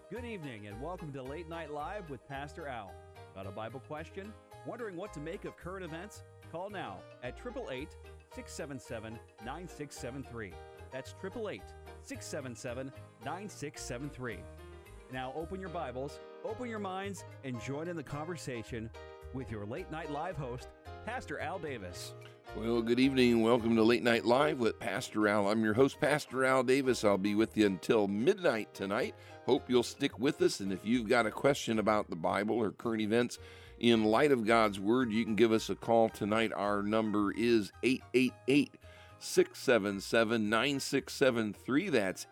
Good evening and welcome to Late Night Live with Pastor Al. Got a Bible question? Wondering what to make of current events? Call now at 888-677-9673. That's 888-677-9673. Now open your Bibles, open your minds, and join in the conversation with your Late Night Live host, Pastor Al Davis. Well, good evening and welcome to Late Night Live with Pastor Al. I'm your host, Pastor Al Davis. I'll be with you until midnight tonight. Hope you'll stick with us, and if you've got a question about the Bible or current events in light of God's Word, you can give us a call tonight. Our number is 888-677-9673. That's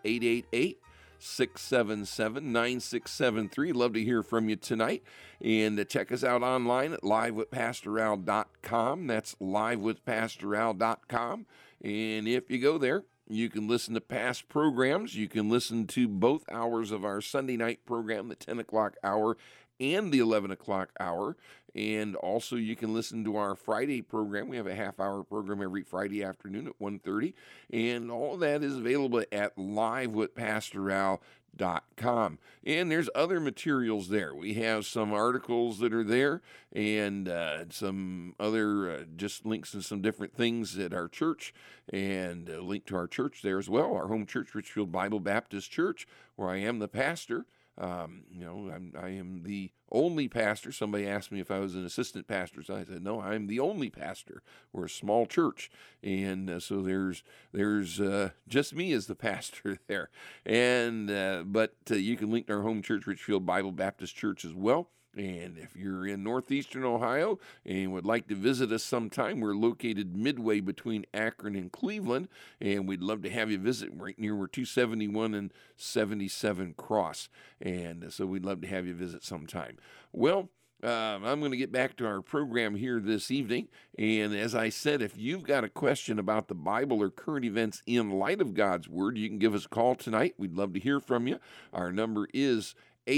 888-677-9673. Love to hear from you tonight. And check us out online at livewithpastoral.com. That's livewithpastoral.com. And if you go there, you can listen to past programs. You can listen to both hours of our Sunday night program, the 10 o'clock hour and the 11 o'clock hour. And also you can listen to our Friday program. We have a half-hour program every Friday afternoon at 1:30. And all of that is available at livewithpastoral.com. And there's other materials there. We have some articles that are there and some other just links to some different things at our church, and a link to our church there as well, our home church, Richfield Bible Baptist Church, where I am the pastor. I am the only pastor. Somebody asked me if I was an assistant pastor, so I said, no, I'm the only pastor. We're a small church, and so there's just me as the pastor there. And but you can link to our home church, Richfield Bible Baptist Church, as well. And if you're in northeastern Ohio and would like to visit us sometime, we're located midway between Akron and Cleveland, and we'd love to have you visit right near where 271 and 77 cross. And so we'd love to have you visit sometime. Well, I'm going to get back to our program here this evening. And as I said, if you've got a question about the Bible or current events in light of God's Word, you can give us a call tonight. We'd love to hear from you. Our number is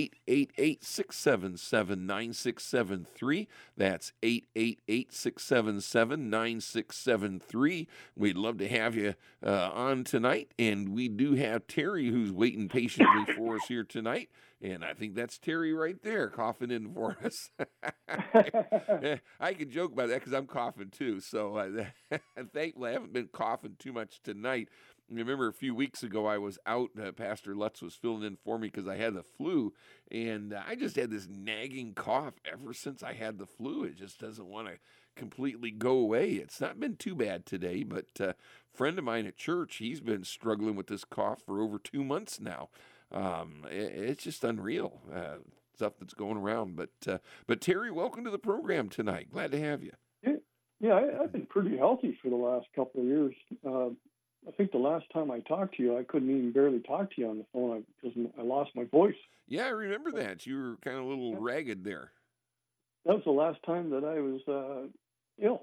888-677-9673. That's 888-677-9673. We'd love to have you on tonight. And we do have Terry who's waiting patiently for us here tonight. And I think that's Terry right there coughing in for us. I can joke about that because I'm coughing too. So thankfully I haven't been coughing too much tonight. I remember a few weeks ago I was out, Pastor Lutz was filling in for me because I had the flu, and I just had this nagging cough ever since I had the flu. It just doesn't want to completely go away. It's not been too bad today, but a friend of mine at church, he's been struggling with this cough for over 2 months now. It's just unreal, stuff that's going around. But Terry, welcome to the program tonight. Glad to have you. Yeah, I've been pretty healthy for the last couple of years. I think the last time I talked to you, I couldn't even barely talk to you on the phone because I lost my voice. Yeah, I remember that. You were kind of a little ragged there. That was the last time that I was ill.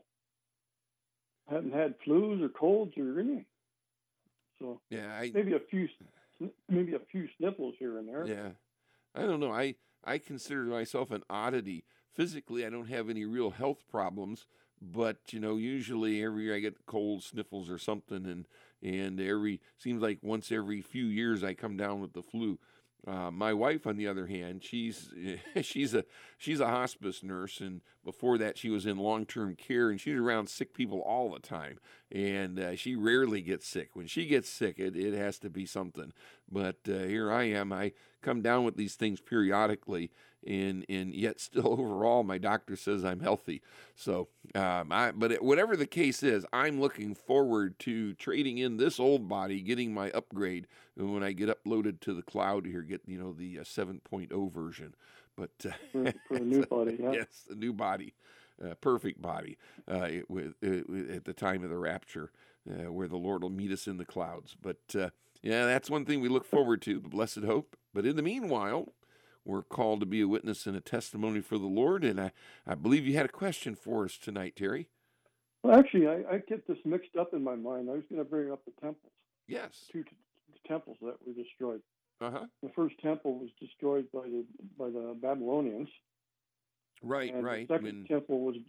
I hadn't had flus or colds or anything. So yeah, maybe a few sniffles here and there. Yeah, I don't know. I consider myself an oddity. Physically, I don't have any real health problems. But, usually every year I get cold sniffles or something, and seems like once every few years I come down with the flu. My wife, on the other hand, she's a hospice nurse, and before that she was in long-term care, and she's around sick people all the time, and she rarely gets sick. When she gets sick, it has to be something. But here I am. I come down with these things periodically, and yet still overall my doctor says I'm healthy. So, whatever the case is, I'm looking forward to trading in this old body, getting my upgrade when I get uploaded to the cloud here, get the 7.0 version. But for a new body, yeah. Yes, a new body, perfect body, at the time of the rapture, where the Lord will meet us in the clouds. But that's one thing we look forward to, the blessed hope. But in the meanwhile, we're called to be a witness and a testimony for the Lord, and I believe you had a question for us tonight, Terry. Well, actually, I get this mixed up in my mind. I was going to bring up the temples. Yes. 2 temples that were destroyed. Uh-huh. The first temple was destroyed by the Babylonians. Right, and right. The second temple was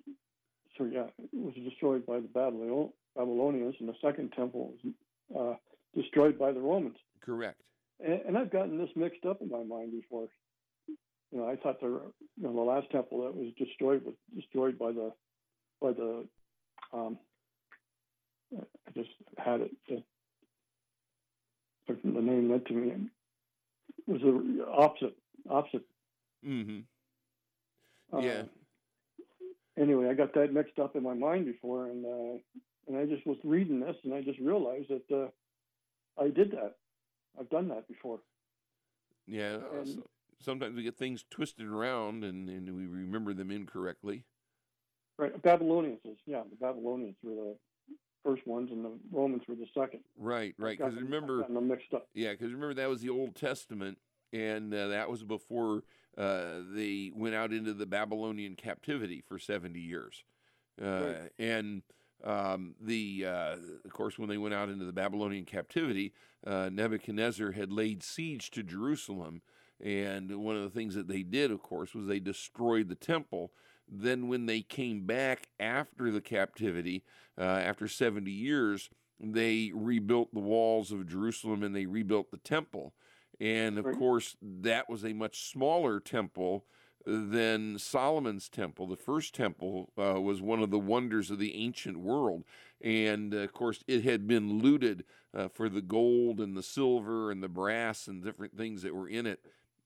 destroyed by the Babylonians, and the second temple was destroyed by the Romans. Correct. And I've gotten this mixed up in my mind before. I thought the last temple that was destroyed by the I just had it. The name went to me. It was the opposite. Mm-hmm. Yeah. Anyway, I got that mixed up in my mind before, and I just was reading this, and I just realized that I did that. I've done that before. Yeah. Sometimes we get things twisted around, and we remember them incorrectly. Right. The Babylonians were the first ones, and the Romans were the second. Right. Because remember, them mixed up. Yeah, because remember that was the Old Testament, and that was before they went out into the Babylonian captivity for 70 years. Right. And of course, when they went out into the Babylonian captivity, Nebuchadnezzar had laid siege to Jerusalem, and one of the things that they did, of course, was they destroyed the temple. Then when they came back after the captivity, after 70 years, they rebuilt the walls of Jerusalem and they rebuilt the temple. And, of course, that was a much smaller temple than Solomon's temple. The first temple was one of the wonders of the ancient world. And, of course, it had been looted for the gold and the silver and the brass and different things that were in it.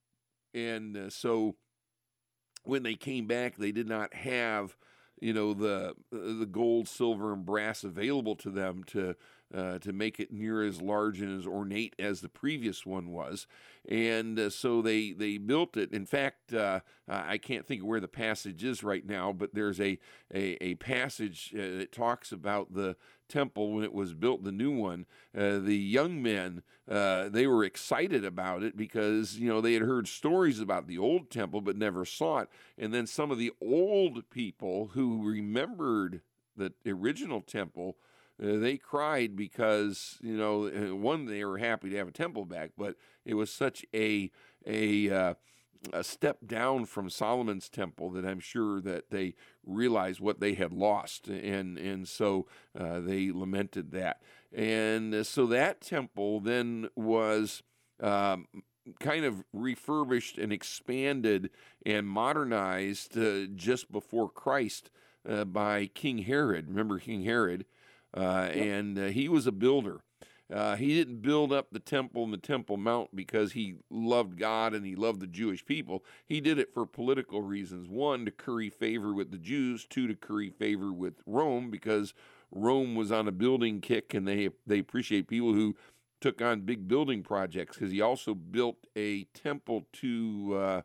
And so when they came back, they did not have, the gold, silver, and brass available to them to make it near as large and as ornate as the previous one was. And so they built it. In fact, I can't think of where the passage is right now, but there's a passage that talks about the temple when it was built, the new one. The young men, they were excited about it because, they had heard stories about the old temple but never saw it. And then some of the old people who remembered the original temple, they cried because, one, they were happy to have a temple back, but it was such a step down from Solomon's temple that I'm sure that they realized what they had lost, and so they lamented that. And so that temple then was kind of refurbished and expanded and modernized just before Christ by King Herod. Remember King Herod? And he was a builder. He didn't build up the temple and the Temple Mount because he loved God and he loved the Jewish people. He did it for political reasons. One, to curry favor with the Jews. Two, to curry favor with Rome, because Rome was on a building kick and they appreciate people who took on big building projects, because he also built a temple to,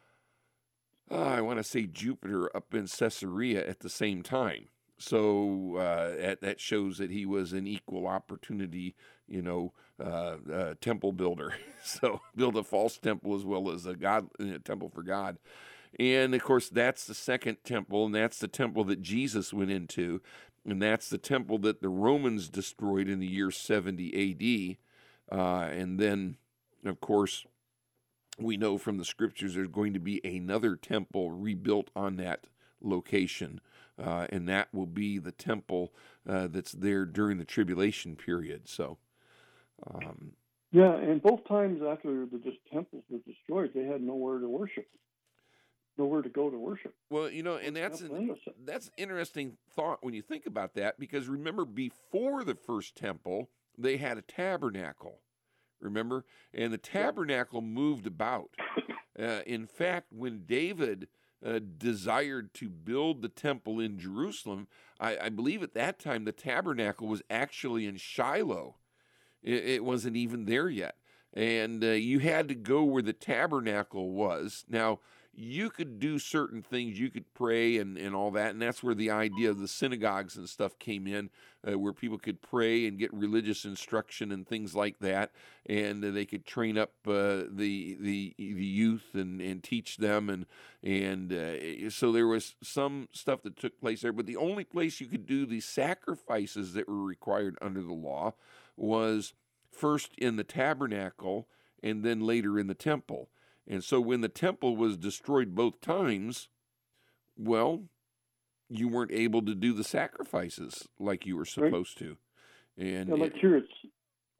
I want to say Jupiter up in Caesarea at the same time. So that shows that he was an equal opportunity, temple builder. So build a false temple as well as a temple for God. And, of course, that's the second temple, and that's the temple that Jesus went into, and that's the temple that the Romans destroyed in the year 70 A.D. And then, of course, we know from the scriptures there's going to be another temple rebuilt on that location. And that will be the temple that's there during the tribulation period. So, yeah, and both times after the temples were destroyed, they had nowhere to worship, nowhere to go to worship. Well, and that's an interesting thought when you think about that, because remember, before the first temple, they had a tabernacle. Remember, and the tabernacle moved about. In fact, when David desired to build the temple in Jerusalem, I believe at that time the tabernacle was actually in Shiloh. It wasn't even there yet. And you had to go where the tabernacle was. Now, you could do certain things. You could pray and all that. And that's where the idea of the synagogues and stuff came in, where people could pray and get religious instruction and things like that. And they could train up the youth and teach them. And so there was some stuff that took place there. But the only place you could do the sacrifices that were required under the law was first in the tabernacle and then later in the temple. And so when the temple was destroyed both times, well, you weren't able to do the sacrifices like you were supposed to. And like here,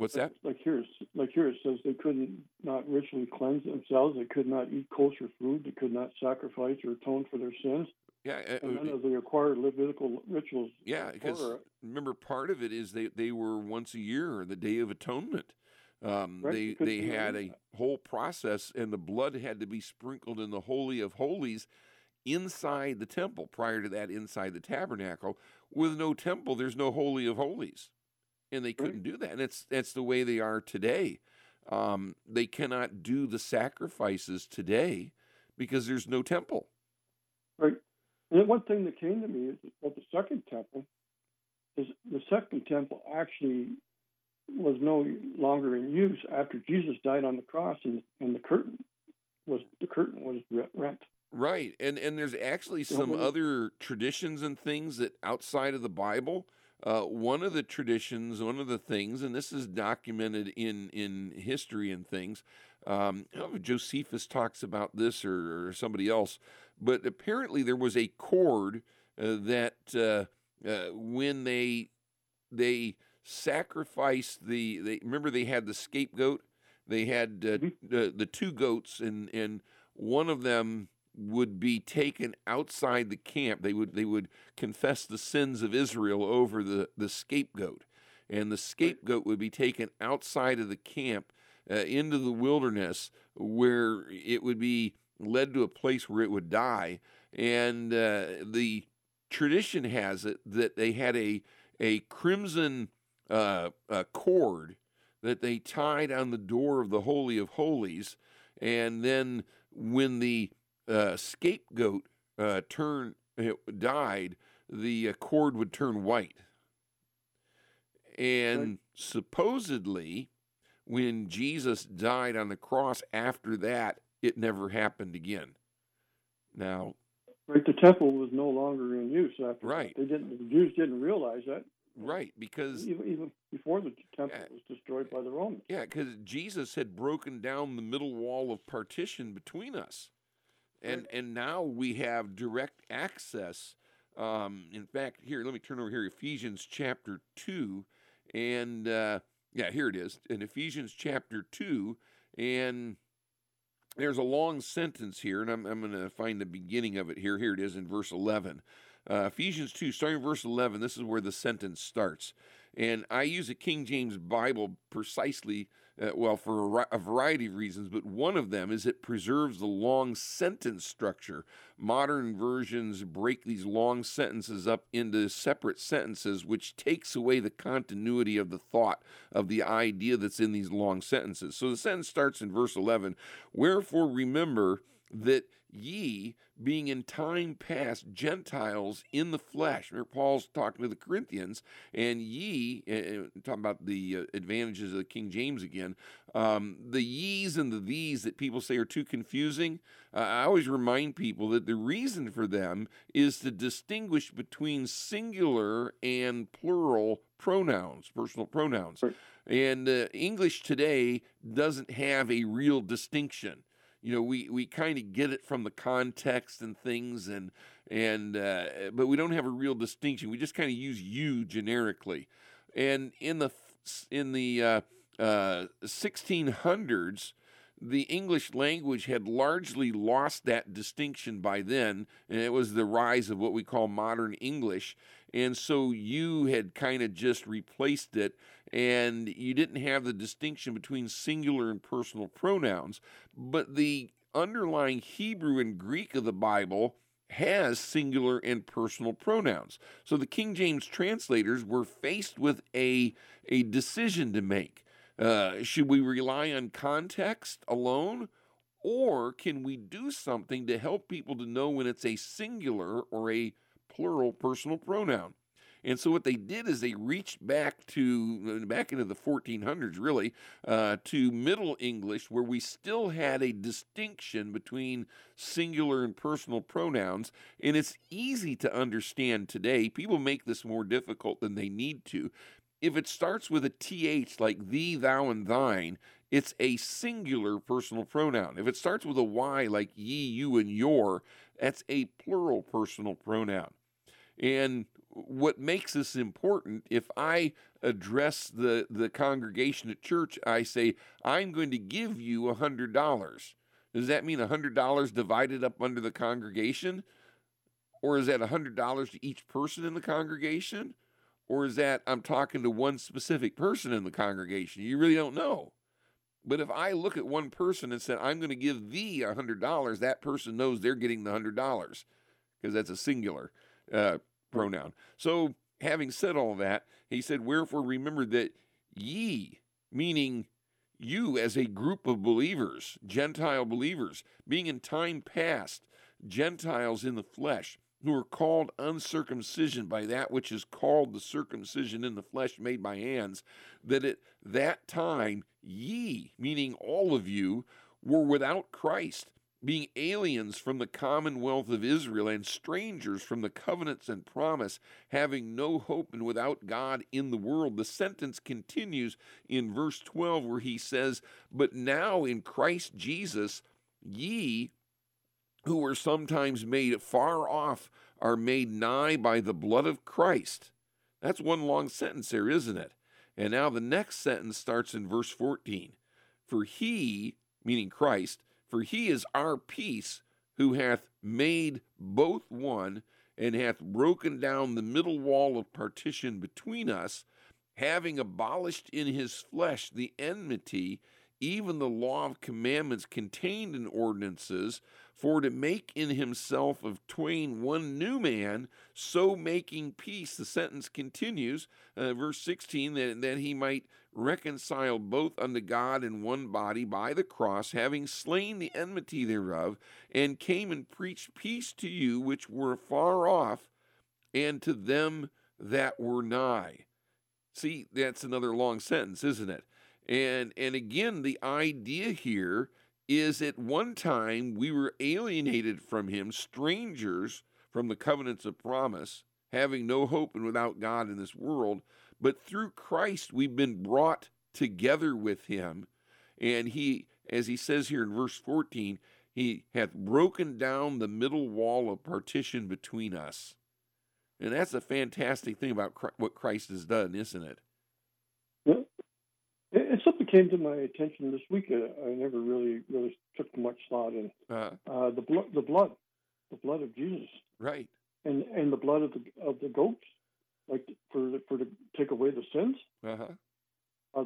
What's that? Like here it says they couldn't not ritually cleanse themselves. They could not eat kosher food. They could not sacrifice or atone for their sins. Yeah, and none of the required Levitical rituals. Yeah, because remember, part of it is they were once a year, the Day of Atonement. Right. They had a whole process, and the blood had to be sprinkled in the Holy of Holies inside the temple. Prior to that, inside the tabernacle. With no temple, there's no Holy of Holies, and they couldn't do that. And that's the way they are today. They cannot do the sacrifices today because there's no temple. Right. And one thing that came to me is about the second temple is the second temple actually was no longer in use after Jesus died on the cross, and the curtain was rent. Right, and there's actually some other traditions and things that outside of the Bible. One of the traditions, one of the things, and this is documented in history and things. I don't know if Josephus talks about this or somebody else, but apparently there was a cord that when they sacrificed remember they had the scapegoat. They had the two goats, and one of them would be taken outside the camp. They would confess the sins of Israel over the scapegoat, and the scapegoat would be taken outside of the camp into the wilderness, where it would be led to a place where it would die. And the tradition has it that they had a crimson cord that they tied on the door of the Holy of Holies, and then when the scapegoat died, the cord would turn white. And supposedly, when Jesus died on the cross after that, it never happened again. Now, the temple was no longer in use after that. The Jews didn't realize that. Right, because even before the temple was destroyed by the Romans. Yeah, because Jesus had broken down the middle wall of partition between us. And now we have direct access. In fact, here, let me turn over here, Ephesians chapter 2. And, here it is, in Ephesians chapter 2. And there's a long sentence here, and I'm going to find the beginning of it here. Here it is in verse 11. Ephesians 2, starting in verse 11, this is where the sentence starts. And I use a King James Bible precisely, for a variety of reasons, but one of them is it preserves the long sentence structure. Modern versions break these long sentences up into separate sentences, which takes away the continuity of the thought of the idea that's in these long sentences. So the sentence starts in verse 11, "Wherefore remember that ye, being in time past Gentiles in the flesh." Remember, Paul's talking to the Corinthians, and ye, talking about the advantages of the King James again, the ye's and the these that people say are too confusing. I always remind people that the reason for them is to distinguish between singular and plural pronouns, personal pronouns. Right. And English today doesn't have a real distinction. You know, we kind of get it from the context and things, but we don't have a real distinction. We just kind of use you generically. And in the 1600s, the English language had largely lost that distinction by then, and it was the rise of what we call modern English. And so you had kind of just replaced it, and you didn't have the distinction between singular and personal pronouns. But the underlying Hebrew and Greek of the Bible has singular and personal pronouns. So the King James translators were faced with a decision to make. Should we rely on context alone, or can we do something to help people to know when it's a singular or a plural personal pronoun? And so what they did is they reached back into the 1400s, really, to Middle English, where we still had a distinction between singular and personal pronouns. And it's easy to understand today. People make this more difficult than they need to. If it starts with a TH like thee, thou, and thine, it's a singular personal pronoun. If it starts with a Y like ye, you, and your, that's a plural personal pronoun. And what makes this important, if I address the congregation at church, I say, I'm going to give you $100. Does that mean $100 divided up under the congregation? Or is that $100 to each person in the congregation? Or is that I'm talking to one specific person in the congregation? You really don't know. But if I look at one person and said, I'm going to give thee $100, that person knows they're getting the $100 because that's a singular pronoun. So having said all that, he said, wherefore remember that ye, meaning you as a group of believers, Gentile believers, being in time past Gentiles in the flesh, who are called uncircumcision by that which is called the circumcision in the flesh made by hands, that at that time ye, meaning all of you, were without Christ, being aliens from the commonwealth of Israel and strangers from the covenants and promise, having no hope and without God in the world. The sentence continues in verse 12 where he says, but now in Christ Jesus, ye who were sometimes made far off are made nigh by the blood of Christ. That's one long sentence there, isn't it? And now the next sentence starts in verse 14. For he, meaning Christ, for he is our peace, who hath made both one, and hath broken down the middle wall of partition between us, having abolished in his flesh the enmity, even the law of commandments contained in ordinances, for to make in himself of twain one new man, so making peace. The sentence continues, verse 16, that he might reconcile both unto God in one body by the cross, having slain the enmity thereof, and came and preached peace to you which were far off, and to them that were nigh. See, that's another long sentence, isn't it? And again, the idea here is at one time we were alienated from him, strangers from the covenants of promise, having no hope and without God in this world. But through Christ we've been brought together with him. And he, as he says here in verse 14, he hath broken down the middle wall of partition between us. And that's a fantastic thing about what Christ has done, isn't it? Yeah. It's something that came to my attention this week. I never really took much thought in the blood of Jesus, right? And the blood of the goats, like for to take away the sins of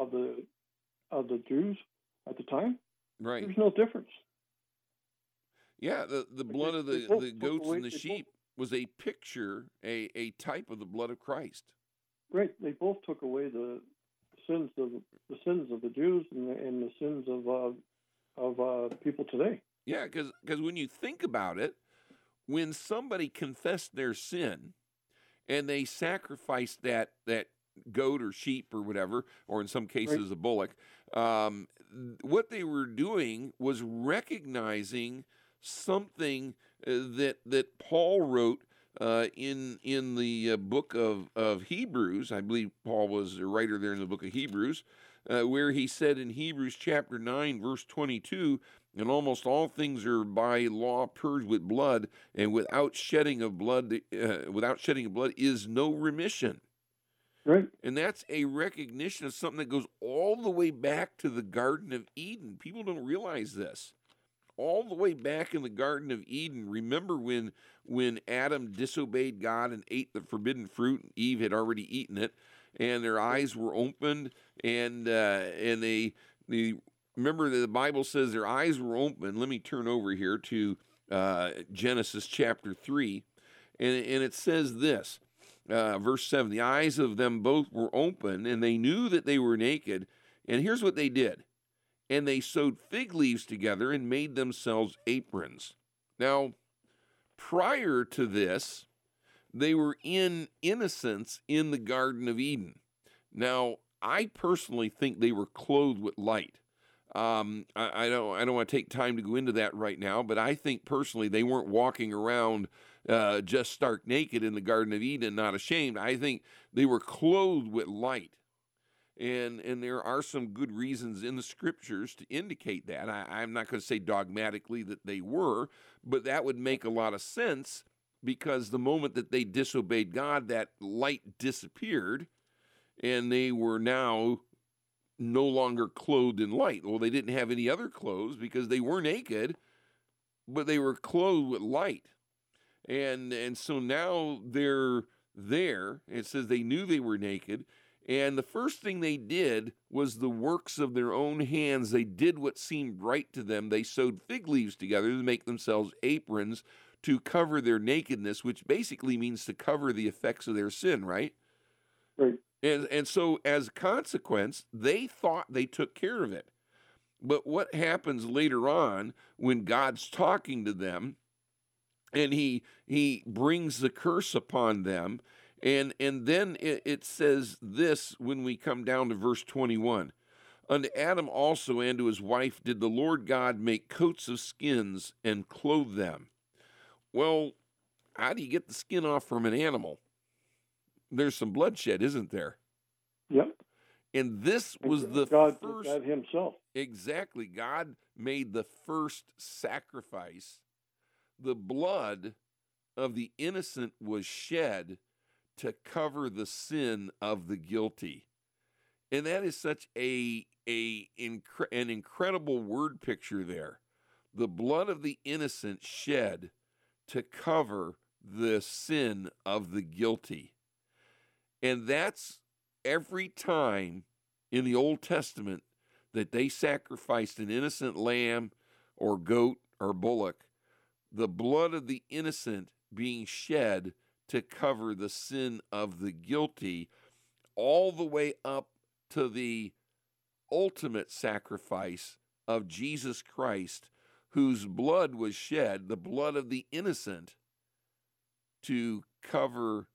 the Jews at the time. Right. There's no difference. Yeah, the blood of the goats and the sheep was a picture, a type of the blood of Christ. Right. They both took away the sins of the Jews and the sins of people today. Yeah, because when you think about it, when somebody confessed their sin and they sacrificed that goat or sheep or whatever, or in some cases a bullock, what they were doing was recognizing something that Paul wrote in the book of Hebrews. I believe Paul was a writer there in the book of Hebrews, where he said in Hebrews chapter 9, verse 22, and almost all things are by law purged with blood, and without shedding of blood is no remission. Right. And that's a recognition of something that goes all the way back to the Garden of Eden. People don't realize this. All the way back in the Garden of Eden, remember when Adam disobeyed God and ate the forbidden fruit, Eve had already eaten it, and their eyes were opened, and they remember that the Bible says their eyes were open. Let me turn over here to Genesis chapter 3, and it says this, verse 7, the eyes of them both were open, and they knew that they were naked, and here's what they did. And they sewed fig leaves together and made themselves aprons. Now, prior to this, they were in innocence in the Garden of Eden. Now, I personally think they were clothed with light. I don't want to take time to go into that right now, but I think personally they weren't walking around just stark naked in the Garden of Eden, not ashamed. I think they were clothed with light. And there are some good reasons in the scriptures to indicate that. I'm not going to say dogmatically that they were, but that would make a lot of sense because the moment that they disobeyed God, that light disappeared, and they were now no longer clothed in light. Well, they didn't have any other clothes because they were naked, but they were clothed with light. And so now they're there. It says they knew they were naked. And the first thing they did was the works of their own hands. They did what seemed right to them. They sewed fig leaves together to make themselves aprons to cover their nakedness, which basically means to cover the effects of their sin, right? Right. And so as a consequence, they thought they took care of it. But what happens later on when God's talking to them and he brings the curse upon them, and then it says this when we come down to verse 21. Unto Adam also and to his wife did the Lord God make coats of skins and clothe them. Well, how do you get the skin off from an animal? There's some bloodshed, isn't there? Yep. And this was the God first. did that himself. Exactly. God made the first sacrifice. The blood of the innocent was shed to cover the sin of the guilty. And that is such an incredible word picture there. The blood of the innocent shed to cover the sin of the guilty. And that's every time in the Old Testament that they sacrificed an innocent lamb or goat or bullock, the blood of the innocent being shed to cover the sin of the guilty, all the way up to the ultimate sacrifice of Jesus Christ, whose blood was shed, the blood of the innocent, to cover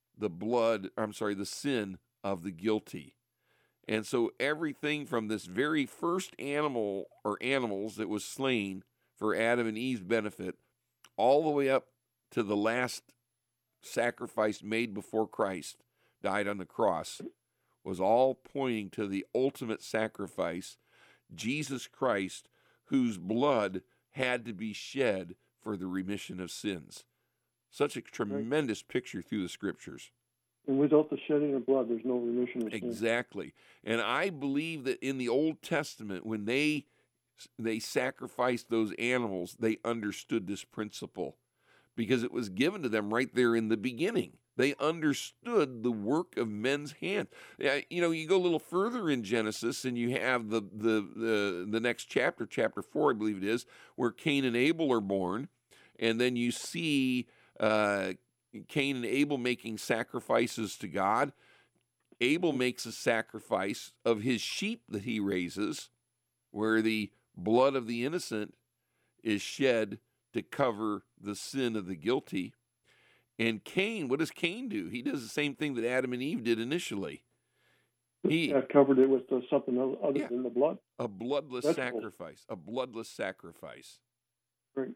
the sin of the guilty. And so everything from this very first animal or animals that was slain for Adam and Eve's benefit, all the way up to the last sacrifice made before Christ died on the cross, was all pointing to the ultimate sacrifice, Jesus Christ, whose blood had to be shed for the remission of sins. Such a tremendous picture through the scriptures. And without the shedding of blood, there's no remission of sin. Exactly. And I believe that in the Old Testament, when they sacrificed those animals, they understood this principle because it was given to them right there in the beginning. They understood the work of men's hands. You go a little further in Genesis, and you have the next chapter, chapter 4, I believe it is, where Cain and Abel are born, and then you see Cain and Abel making sacrifices to God. Abel makes a sacrifice of his sheep that he raises, where the blood of the innocent is shed to cover the sin of the guilty. And Cain, what does Cain do? He does the same thing that Adam and Eve did initially. He covered it with something other than the blood. A bloodless sacrifice. A bloodless sacrifice. Right.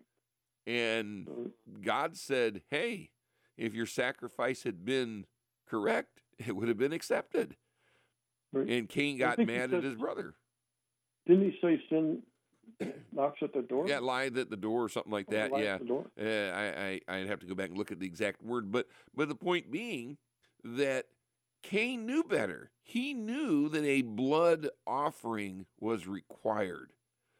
And God said, hey, if your sacrifice had been correct, it would have been accepted. Right. And Cain got mad at his brother. Didn't he say sin knocks at the door? Yeah, lied at the door or something like that. Yeah, I'd have to go back and look at the exact word. But the point being that Cain knew better. He knew that a blood offering was required.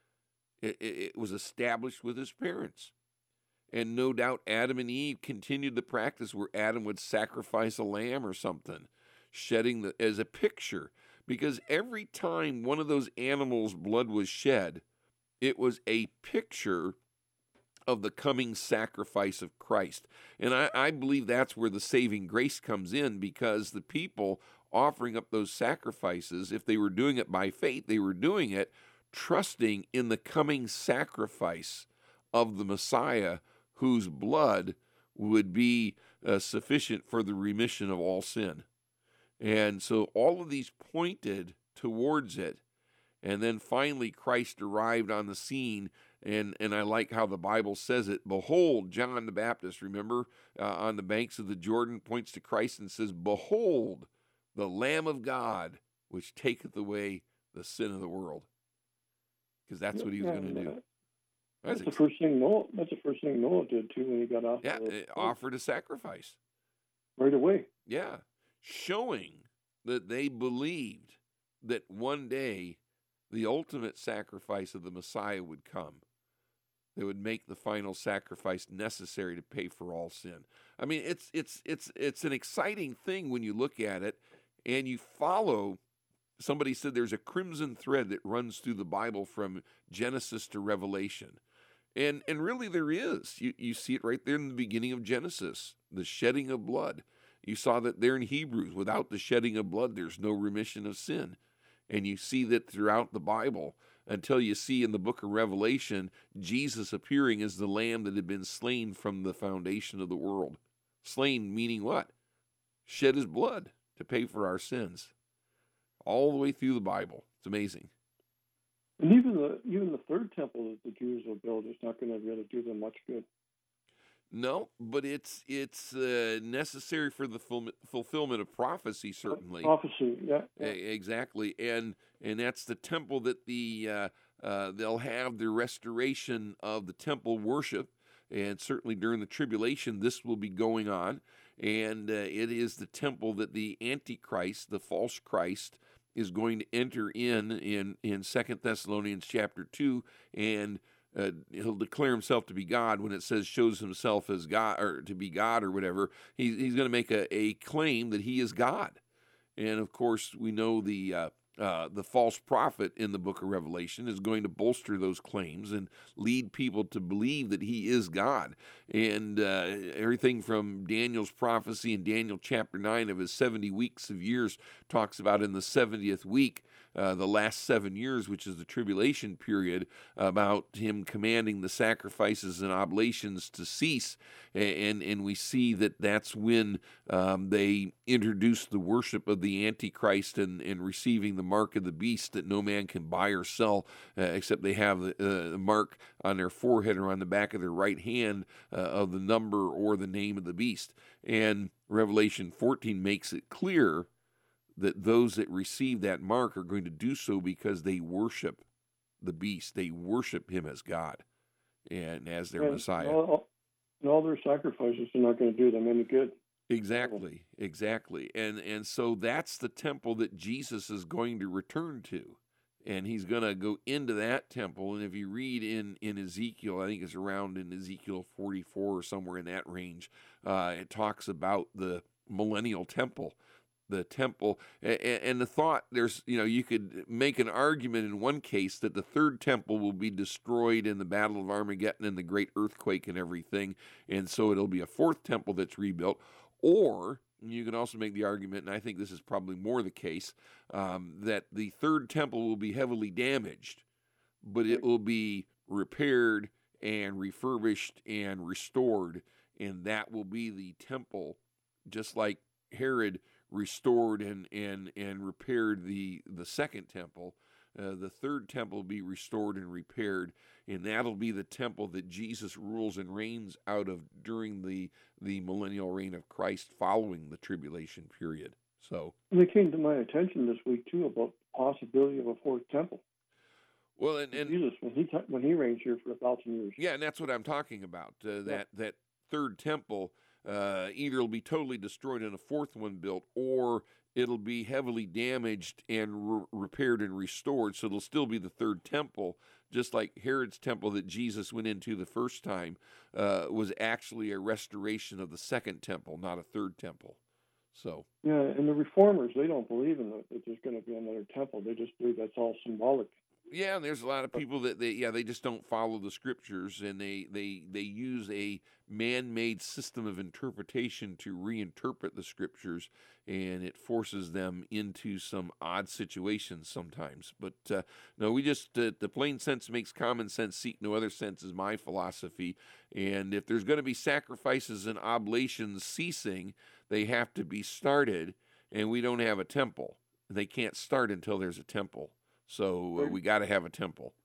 It was established with his parents. And no doubt Adam and Eve continued the practice where Adam would sacrifice a lamb or something, shedding as a picture. Because every time one of those animals' blood was shed, it was a picture of the coming sacrifice of Christ. And I believe that's where the saving grace comes in, because the people offering up those sacrifices, if they were doing it by faith, they were doing it trusting in the coming sacrifice of the Messiah, whose blood would be sufficient for the remission of all sin. And so all of these pointed towards it. And then finally Christ arrived on the scene, and I like how the Bible says it. Behold, John the Baptist, remember, on the banks of the Jordan, points to Christ and says, behold, the Lamb of God, which taketh away the sin of the world. Because that's what he was going to do. That's That's the first thing Noah. That's the first thing Noah did too when he got off. yeah, The boat, offered a sacrifice. right away. Yeah, showing that they believed that one day the ultimate sacrifice of the Messiah would come. That would make the final sacrifice necessary to pay for all sin. I mean, it's an exciting thing when you look at it and you follow. Somebody said there's a crimson thread that runs through the Bible from Genesis to Revelation. And really there is. You see it right there in the beginning of Genesis, the shedding of blood. You saw that there in Hebrews. Without the shedding of blood, there's no remission of sin. And you see that throughout the Bible until you see in the book of Revelation Jesus appearing as the lamb that had been slain from the foundation of the world. Slain meaning what? Shed his blood to pay for our sins. All the way through the Bible. It's amazing. And even the third temple that the Jews will build is not going to really do them much good. No, but it's necessary for the fulfillment of prophecy, certainly. Prophecy, yeah. Exactly, and that's the temple that they'll have the restoration of the temple worship, and certainly during the tribulation, this will be going on, and it is the temple that the Antichrist, the false Christ, is going to enter in 2 Thessalonians chapter 2, and he'll declare himself to be God. When it says shows himself as God or to be God or whatever, he's going to make a claim that he is God. And of course, we know the false prophet in the book of Revelation is going to bolster those claims and lead people to believe that he is God. And everything from Daniel's prophecy in Daniel chapter 9 of his 70 weeks of years talks about in the 70th week, the last 7 years, which is the tribulation period, about him commanding the sacrifices and oblations to cease. And we see that that's when they introduce the worship of the Antichrist and receiving the mark of the beast that no man can buy or sell except they have the mark on their forehead or on the back of their right hand of the number or the name of the beast. And Revelation 14 makes it clear that those that receive that mark are going to do so because they worship the beast. They worship him as God and as their Messiah. All their sacrifices are not going to do them any good. Exactly. And so that's the temple that Jesus is going to return to. And he's going to go into that temple. And if you read in Ezekiel, I think it's around in Ezekiel 44 or somewhere in that range, it talks about the millennial temple. The temple, and the thought, you could make an argument in one case that the third temple will be destroyed in the Battle of Armageddon and the great earthquake and everything, and so it'll be a fourth temple that's rebuilt. Or you can also make the argument, and I think this is probably more the case, that the third temple will be heavily damaged, but it will be repaired and refurbished and restored, and that will be the temple, just like Herod restored and repaired the second temple. The third temple will be restored and repaired, and that'll be the temple that Jesus rules and reigns out of during the millennial reign of Christ following the tribulation period. So, and it came to my attention this week too about the possibility of a fourth temple. Well, and Jesus when he reigns here for 1,000 years. Yeah, and that's what I'm talking about. That third temple. Either it'll be totally destroyed and a fourth one built, or it'll be heavily damaged and repaired and restored, so it'll still be the third temple, just like Herod's temple that Jesus went into the first time was actually a restoration of the second temple, not a third temple. So yeah, and the reformers, they don't believe in that there's going to be another temple. They just believe that's all symbolic. Yeah, and there's a lot of people that they just don't follow the scriptures, and they use a man-made system of interpretation to reinterpret the scriptures, and it forces them into some odd situations sometimes. But no, we just the plain sense makes common sense, seek no other sense is my philosophy. And if there's going to be sacrifices and oblations ceasing, they have to be started, and we don't have a temple. They can't start until there's a temple. So we got to have a temple.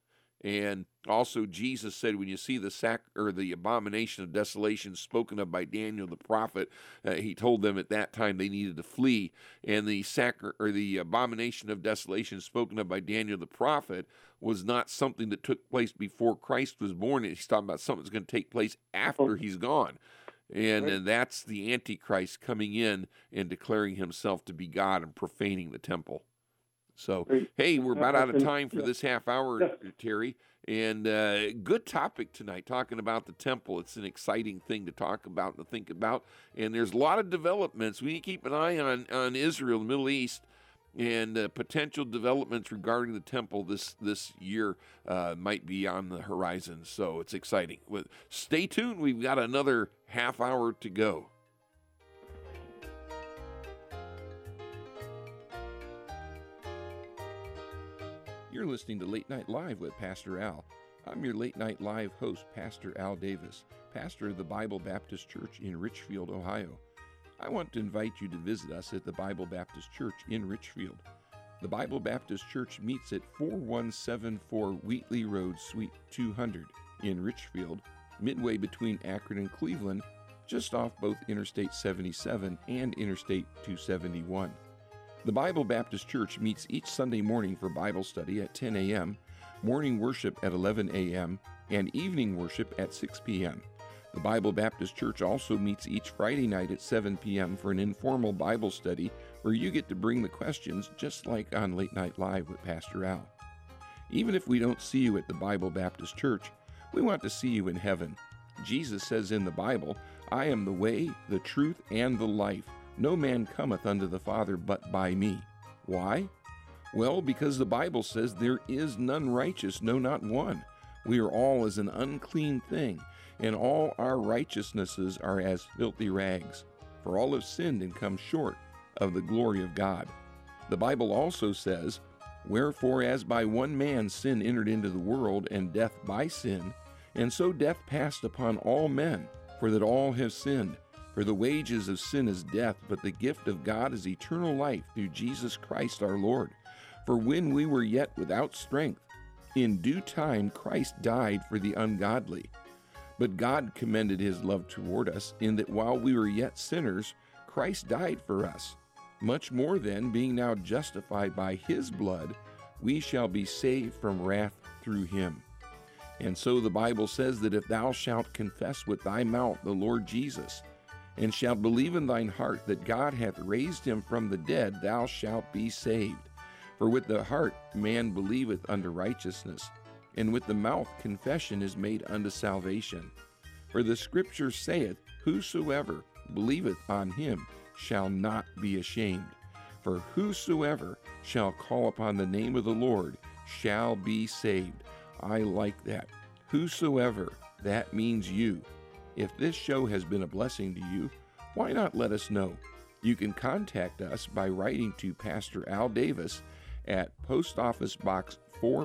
And also Jesus said, when you see the abomination of desolation spoken of by Daniel the prophet, he told them at that time they needed to flee. And the abomination of desolation spoken of by Daniel the prophet was not something that took place before Christ was born. He's talking about something that's going to take place after he's gone. And that's the Antichrist coming in and declaring himself to be God and profaning the temple. So, hey, we're about out of time for this half hour, Terry. And good topic tonight, talking about the temple. It's an exciting thing to talk about and to think about. And there's a lot of developments. We need to keep an eye on Israel, the Middle East, and potential developments regarding the temple this year might be on the horizon. So it's exciting. Stay tuned. We've got another half hour to go. You're listening to Late Night Live with Pastor Al. I'm your Late Night Live host, Pastor Al Davis, pastor of the Bible Baptist Church in Richfield, Ohio. I want to invite you to visit us at the Bible Baptist Church in Richfield. The Bible Baptist Church meets at 4174 Wheatley Road, Suite 200 in Richfield, midway between Akron and Cleveland, just off both Interstate 77 and Interstate 271. The Bible Baptist Church meets each Sunday morning for Bible study at 10 a.m., morning worship at 11 a.m., and evening worship at 6 p.m. The Bible Baptist Church also meets each Friday night at 7 p.m. for an informal Bible study where you get to bring the questions just like on Late Night Live with Pastor Al. Even if we don't see you at the Bible Baptist Church, we want to see you in heaven. Jesus says in the Bible, "I am the way, the truth, and the life. No man cometh unto the Father but by me." Why? Well, because the Bible says there is none righteous, no, not one. We are all as an unclean thing, and all our righteousnesses are as filthy rags. For all have sinned and come short of the glory of God. The Bible also says, "Wherefore as by one man sin entered into the world, and death by sin, and so death passed upon all men, for that all have sinned. For the wages of sin is death, but the gift of God is eternal life through Jesus Christ our Lord. For when we were yet without strength, in due time Christ died for the ungodly. But God commended his love toward us, in that while we were yet sinners, Christ died for us. Much more then, being now justified by his blood, we shall be saved from wrath through him. And so the Bible says that if thou shalt confess with thy mouth the Lord Jesus, and shalt believe in thine heart that God hath raised him from the dead, thou shalt be saved. For with the heart man believeth unto righteousness, and with the mouth confession is made unto salvation. For the Scripture saith, Whosoever believeth on him shall not be ashamed. For whosoever shall call upon the name of the Lord shall be saved." I like that. Whosoever, that means you. If this show has been a blessing to you, why not let us know? You can contact us by writing to Pastor Al Davis at Post Office Box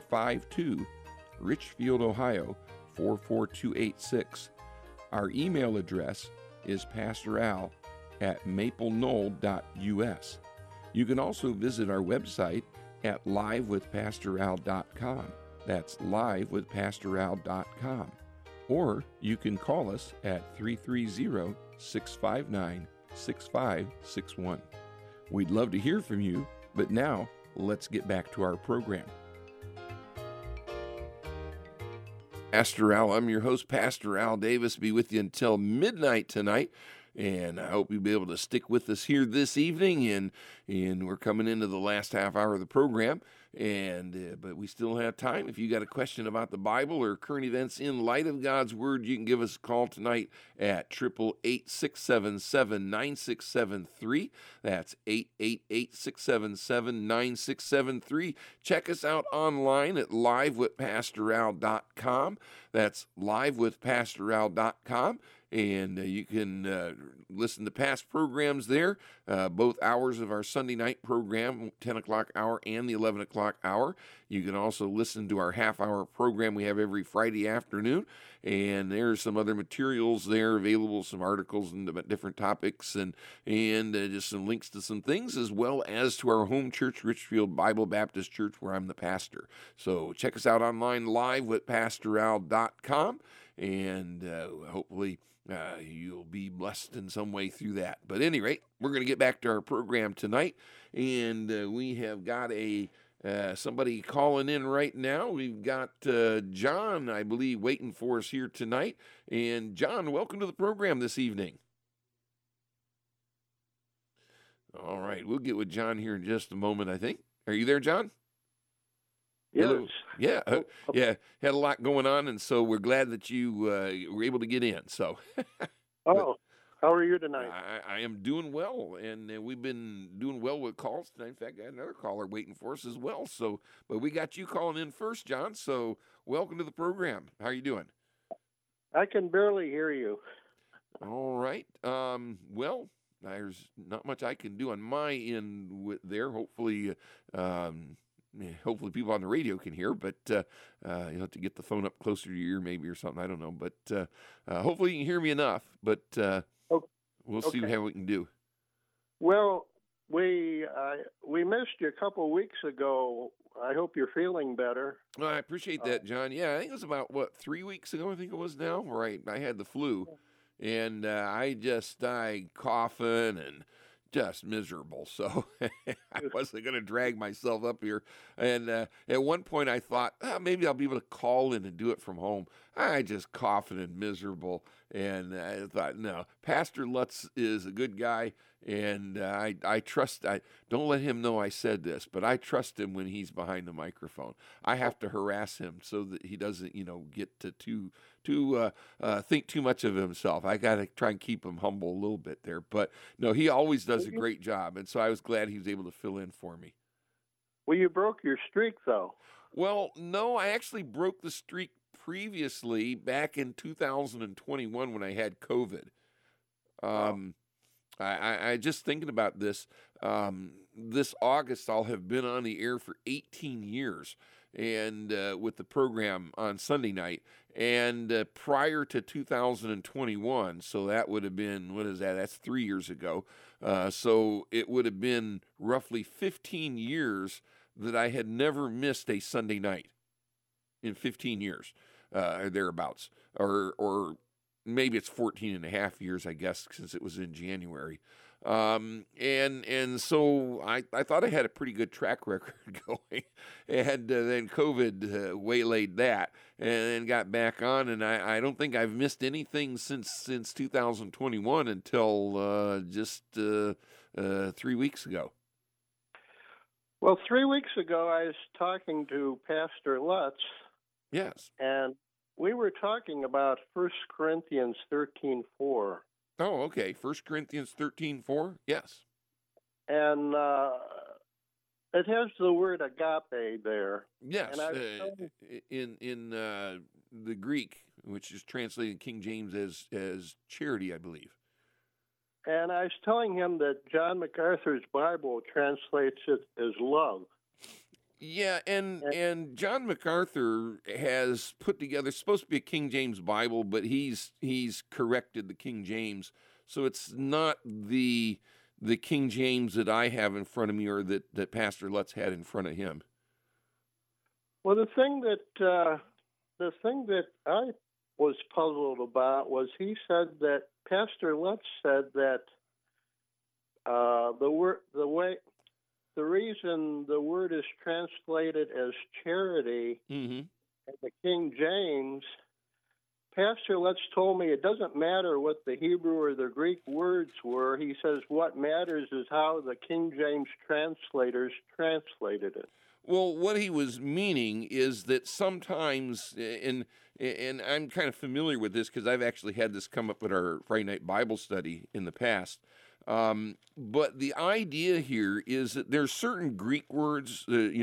452, Richfield, Ohio 44286. Our email address is pastoral@mapleknoll.us. You can also visit our website at livewithpastoral.com. That's livewithpastoral.com. Or you can call us at 330-659-6561. We'd love to hear from you, but now let's get back to our program. Pastor Al, I'm your host, Pastor Al Davis. Be with you until midnight tonight. And I hope you'll be able to stick with us here this evening. And we're coming into the last half hour of the program. But we still have time. If you got a question about the Bible or current events in light of God's Word, you can give us a call tonight at 888-677-9673. That's 888-677-9673. Check us out online at livewithpastoral.com. That's livewithpastoral.com. and you can listen to past programs there, both hours of our Sunday night program, 10 o'clock hour and the 11 o'clock hour. You can also listen to our half-hour program we have every Friday afternoon, and there's some other materials there available, some articles and about different topics, and just some links to some things, as well as to our home church, Richfield Bible Baptist Church, where I'm the pastor. So check us out online live at pastoral.com, and hopefully you'll be blessed in some way through that. But at any rate, we're going to get back to our program tonight, and we have got somebody calling in right now. We've got John, I believe, waiting for us here tonight. And John, welcome to the program this evening. All right, we'll get with John here in just a moment, I think. Are you there, John? Yes. Hello. Yeah, yeah. Had a lot going on, and so we're glad that you were able to get in. So. Oh, how are you tonight? I am doing well, and we've been doing well with calls tonight. In fact, I got another caller waiting for us as well. So, but we got you calling in first, John. So, welcome to the program. How are you doing? I can barely hear you. All right. Well, there's not much I can do on my end with there. Hopefully, people on the radio can hear, but you'll have to get the phone up closer to your ear maybe or something. I don't know, but hopefully you can hear me enough. But we'll see how we can do. Well, we missed you a couple of weeks ago. I hope you're feeling better. Well, I appreciate that, John. Yeah, I think it was about, 3 weeks ago, I think it was now. Right, I had the flu, and I just died coughing and just miserable. So I wasn't going to drag myself up here. And at one point I thought, maybe I'll be able to call in and do it from home. I just coughing and miserable. And I thought, no, Pastor Lutz is a good guy. And I trust, don't let him know I said this, but I trust him when he's behind the microphone. I have to harass him so that he doesn't, get to think too much of himself. I got to try and keep him humble a little bit there. But no, he always does a great job. And so I was glad he was able to fill in for me. Well, you broke your streak, though. Well, no, I actually broke the streak previously back in 2021 when I had COVID. I just thinking about this. This August, I'll have been on the air for 18 years, and with the program on Sunday night. And prior to 2021, so that would have been, what is that? That's 3 years ago. So it would have been roughly 15 years that I had never missed a Sunday night in 15 years, or thereabouts, or maybe it's 14 and a half years, I guess, since it was in January. And so I thought I had a pretty good track record going, and then COVID waylaid that, and then got back on, and I don't think I've missed anything since 2021 until just 3 weeks ago. Well, 3 weeks ago, I was talking to Pastor Lutz. Yes. And we were talking about 1 Corinthians 13:4. Oh, okay. 1 Corinthians 13:4. Yes. And it has the word agape there. Yes. In the Greek, which is translated in King James as charity, I believe. And I was telling him that John MacArthur's Bible translates it as love. Yeah, and John MacArthur has put together, it's supposed to be a King James Bible, but he's corrected the King James. So it's not the King James that I have in front of me or that Pastor Lutz had in front of him. Well, the thing that I was puzzled about was he said that Pastor Lutz said that the reason the word is translated as charity in the King James, Pastor Lutz told me it doesn't matter what the Hebrew or the Greek words were. He says what matters is how the King James translators translated it. Well, what he was meaning is that sometimes, and I'm kind of familiar with this because I've actually had this come up at our Friday night Bible study in the past. But the idea here is that there's certain Greek words,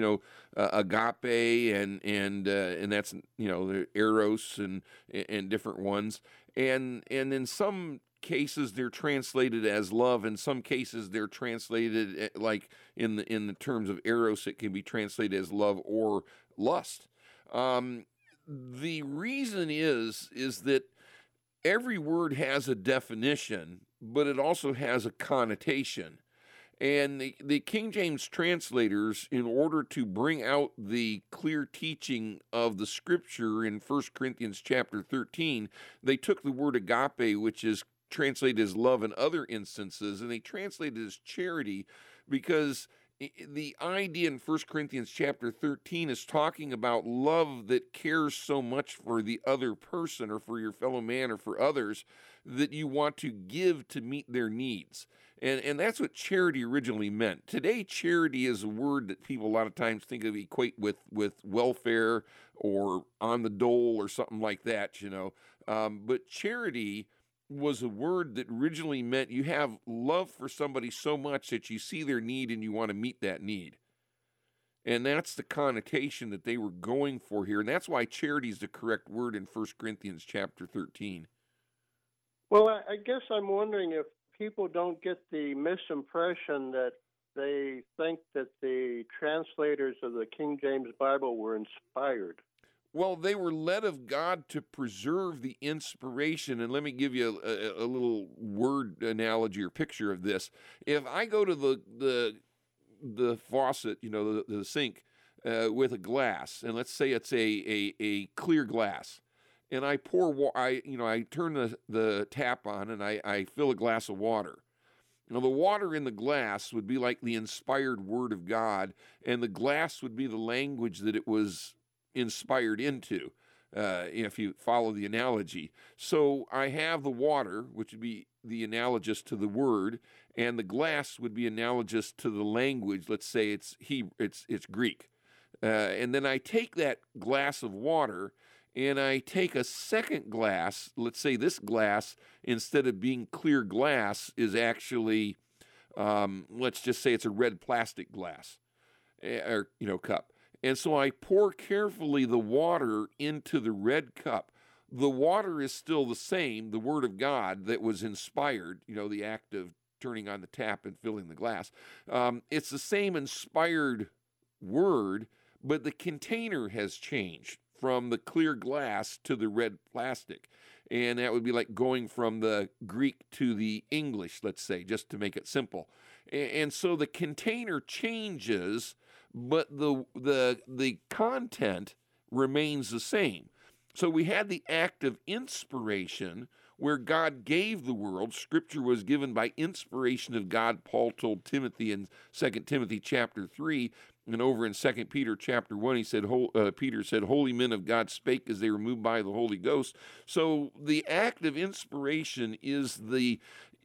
agape and that's the eros and different ones, and in some cases they're translated as love. In some cases they're translated like in the terms of eros, it can be translated as love or lust. The reason is that every word has a definition, but it also has a connotation. And the King James translators, in order to bring out the clear teaching of the Scripture in 1 Corinthians chapter 13, they took the word agape, which is translated as love in other instances, and they translated it as charity, because the idea in 1 Corinthians chapter 13 is talking about love that cares so much for the other person or for your fellow man or for others that you want to give to meet their needs. And that's what charity originally meant. Today, charity is a word that people a lot of times equate with welfare or on the dole or something like that, But charity was a word that originally meant you have love for somebody so much that you see their need and you want to meet that need. And that's the connotation that they were going for here. And that's why charity is the correct word in 1 Corinthians chapter 13. Well, I guess I'm wondering if people don't get the misimpression that they think that the translators of the King James Bible were inspired. Well, they were led of God to preserve the inspiration. And let me give you a little word analogy or picture of this. If I go to the faucet, the sink, with a glass, and let's say it's a clear glass, and I pour I turn the tap on and I fill a glass of water. Now, the water in the glass would be like the inspired word of God, and the glass would be the language that it was inspired into, if you follow the analogy. So I have the water, which would be the analogous to the word, and the glass would be analogous to the language. Let's say it's Greek. And then I take that glass of water and I take a second glass. Let's say this glass, instead of being clear glass, is actually, let's just say it's a red plastic glass, or cup. And so I pour carefully the water into the red cup. The water is still the same, the Word of God that was inspired, the act of turning on the tap and filling the glass. It's the same inspired word, but the container has changed from the clear glass to the red plastic. And that would be like going from the Greek to the English, let's say, just to make it simple. And so the container changes, but the content remains the same. So we had the act of inspiration where God gave the world. Scripture was given by inspiration of God. Paul told Timothy in 2 Timothy chapter 3, and over in 2 Peter chapter 1, Peter said, "Holy men of God spake as they were moved by the Holy Ghost." So the act of inspiration is the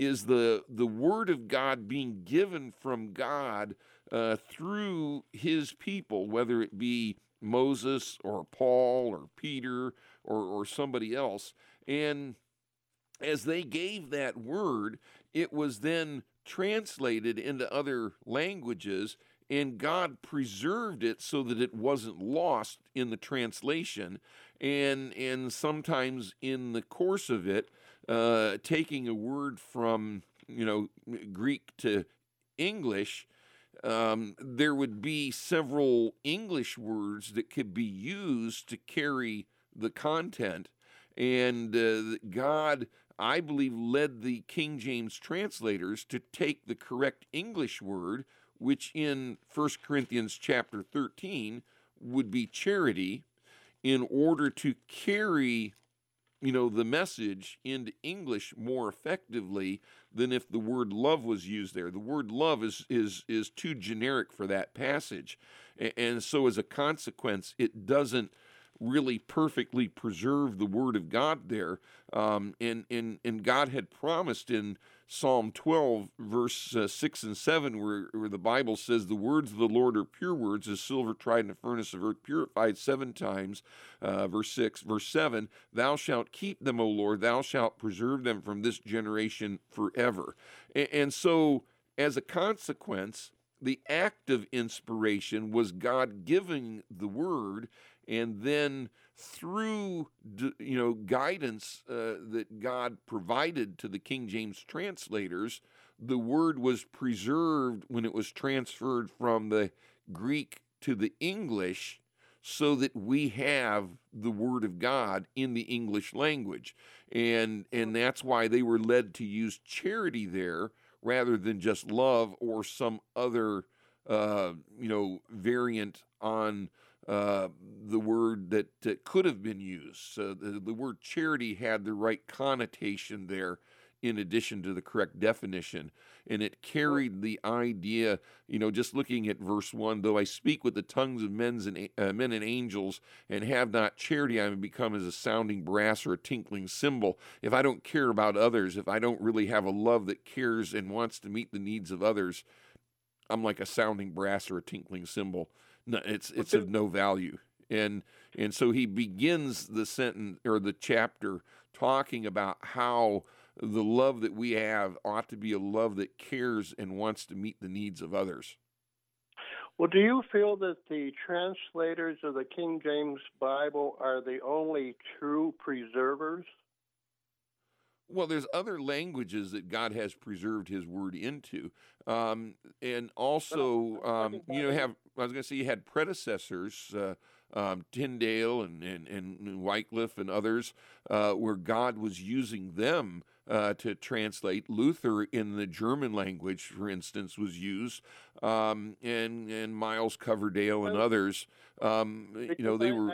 word of God being given from God through his people, whether it be Moses or Paul or Peter or somebody else. And as they gave that word, it was then translated into other languages, and God preserved it so that it wasn't lost in the translation. And sometimes in the course of it, taking a word from Greek to English, there would be several English words that could be used to carry the content. And God, I believe, led the King James translators to take the correct English word, which in 1 Corinthians chapter 13 would be charity, in order to carry the message into English more effectively than if the word love was used there. The word love is too generic for that passage. And so as a consequence, it doesn't really perfectly preserved the Word of God there. And God had promised in Psalm 12, verse 6 and 7, where the Bible says, "The words of the Lord are pure words, as silver tried in a furnace of earth, purified 7 times." Verse 6, verse 7, "Thou shalt keep them, O Lord, thou shalt preserve them from this generation forever." And so, as a consequence, the act of inspiration was God giving the Word, and then through guidance that God provided to the King James translators, the Word was preserved when it was transferred from the Greek to the English, so that we have the Word of God in the English language. And that's why they were led to use charity there rather than just love or some other variant on the word that could have been used. So the word charity had the right connotation there in addition to the correct definition. And it carried the idea, just looking at verse 1, "Though I speak with the tongues of men and angels and have not charity, I am become as a sounding brass or a tinkling cymbal." If I don't care about others, if I don't really have a love that cares and wants to meet the needs of others, I'm like a sounding brass or a tinkling cymbal. No, it's of no value. And so he begins the sentence or the chapter talking about how the love that we have ought to be a love that cares and wants to meet the needs of others. Well, do you feel that the translators of the King James Bible are the only true preservers? Well, there's other languages that God has preserved His Word into, and also, I was going to say, you had predecessors, Tyndale and Wycliffe and others, where God was using them to translate. Luther in the German language, for instance, was used, and Miles Coverdale and others. They were.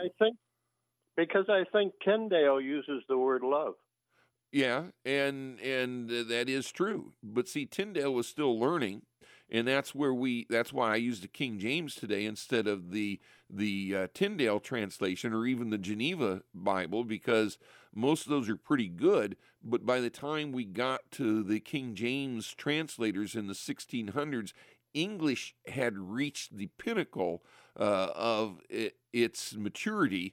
I think Tyndale uses the word love. Yeah, and that is true. But see, Tyndale was still learning, and that's why I use the King James today instead of the Tyndale translation or even the Geneva Bible, because most of those are pretty good. But by the time we got to the King James translators in the 1600s, English had reached the pinnacle of its maturity.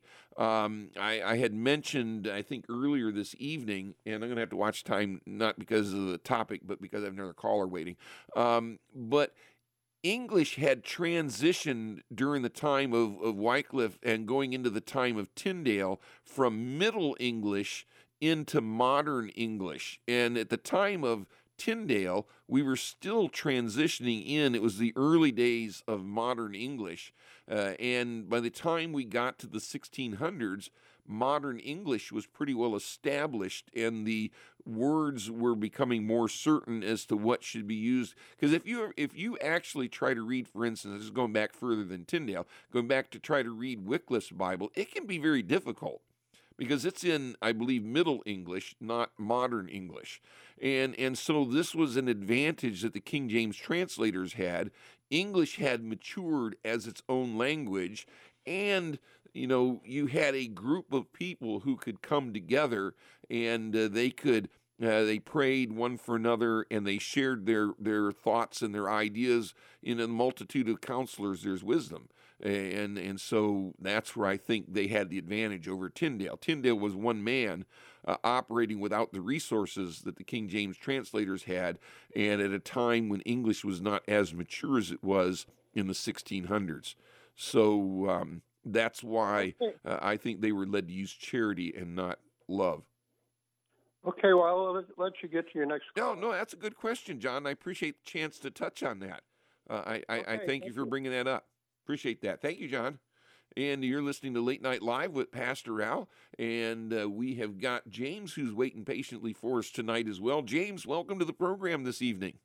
I had mentioned, I think earlier this evening, and I'm going to have to watch time, not because of the topic, but because I have another caller waiting. But English had transitioned during the time of Wycliffe and going into the time of Tyndale from Middle English into modern English. And at the time of Tyndale, we were still transitioning in. It was the early days of modern English. And by the time we got to the 1600s, modern English was pretty well established, and the words were becoming more certain as to what should be used. Because if you actually try to read, for instance, this is going back further than Tyndale, going back to try to read Wycliffe's Bible, it can be very difficult, because it's in, I believe, Middle English, not modern English. And so this was an advantage that the King James translators had. English had matured as its own language, and you had a group of people who could come together, and they prayed one for another, and they shared their thoughts and their ideas. In a multitude of counselors, there's wisdom. And so that's where I think they had the advantage over Tyndale. Tyndale was one man operating without the resources that the King James translators had, and at a time when English was not as mature as it was in the 1600s. So that's why I think they were led to use charity and not love. Okay, well, I'll let you get to your next call. No, that's a good question, John. I appreciate the chance to touch on that. I thank you for bringing that up. Appreciate that. Thank you, John. And you're listening to Late Night Live with Pastor Al, and we have got James who's waiting patiently for us tonight as well. James, welcome to the program this evening.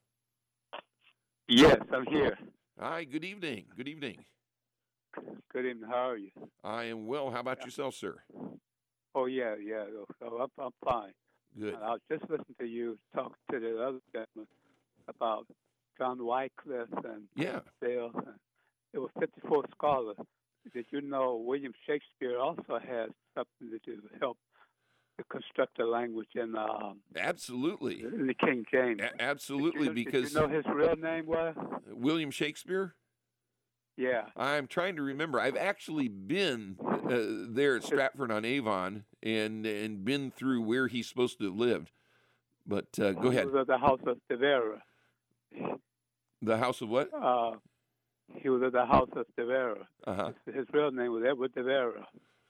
Yes, I'm here. Hi, good evening. Good evening. Good evening. How are you? I am well. How about yourself, sir? Oh, yeah. So I'm fine. Good. I was just listening to you talk to the other gentleman about John Wycliffe and Dale. It was 54 scholars. Did you know William Shakespeare also has something to help to construct the language in Absolutely. in the King James? Absolutely, because did you know his real name was William Shakespeare. Yeah. I'm trying to remember. I've actually been there at Stratford-on-Avon and been through where he's supposed to have lived. But go ahead. He was at the House of De Vera. The House of what? He was at the House of De Vera. Uh-huh. His real name was Edward De Vera.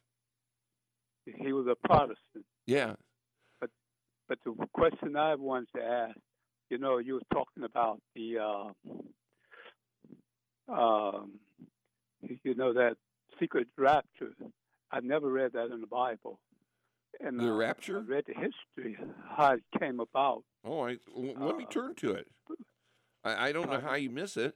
He was a Protestant. Yeah. But the question I wanted to ask, you know, you were talking about the, you know, that secret rapture. I never read that in the Bible. And the rapture? I read the history, how it came about. Oh, let me turn to it. I don't know how you miss it.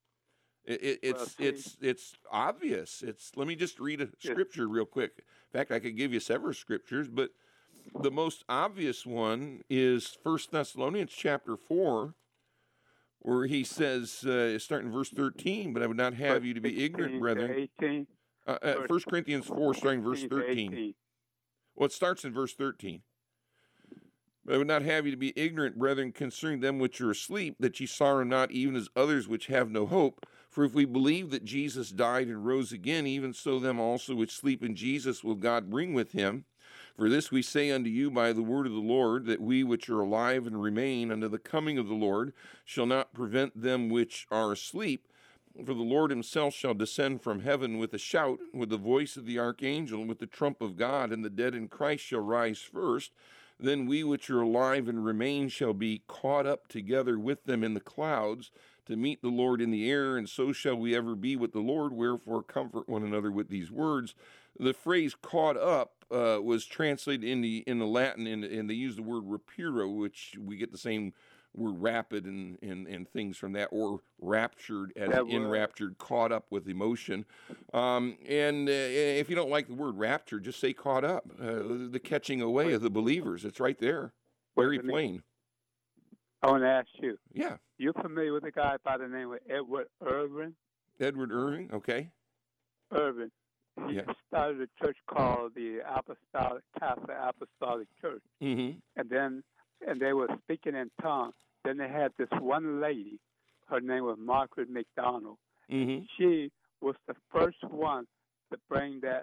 It's obvious. Let me just read a scripture real quick. In fact, I could give you several scriptures, but the most obvious one is 1 Thessalonians chapter 4, where he says, starting in verse 13, but I would not have you to be ignorant, brethren. 18. 1 Corinthians 4, starting verse 13. 18. Well, it starts in verse 13. But I would not have you to be ignorant, brethren, concerning them which are asleep, that ye sorrow not, even as others which have no hope. For if we believe that Jesus died and rose again, even so them also which sleep in Jesus will God bring with him. For this we say unto you by the word of the Lord, that we which are alive and remain unto the coming of the Lord shall not prevent them which are asleep. For the Lord himself shall descend from heaven with a shout, with the voice of the archangel, and with the trump of God, and the dead in Christ shall rise first. Then we which are alive and remain shall be caught up together with them in the clouds to meet the Lord in the air, and so shall we ever be with the Lord. Wherefore comfort one another with these words. The phrase "caught up" was translated in the Latin, and they use the word "rapiro," which we get the same word "rapid" and things from that, or raptured as enraptured, caught up with emotion. And if you don't like the word "rapture," just say "caught up." The catching away of the believers. It's right there, very plain. I want to ask you. Yeah. You familiar with a guy by the name of Edward Irving? Edward Irving, okay. Irving. He started a church called the Catholic Apostolic Church. Mm-hmm. And they were speaking in tongues. Then they had this one lady. Her name was Margaret McDonald. Mm-hmm. She was the first one to bring that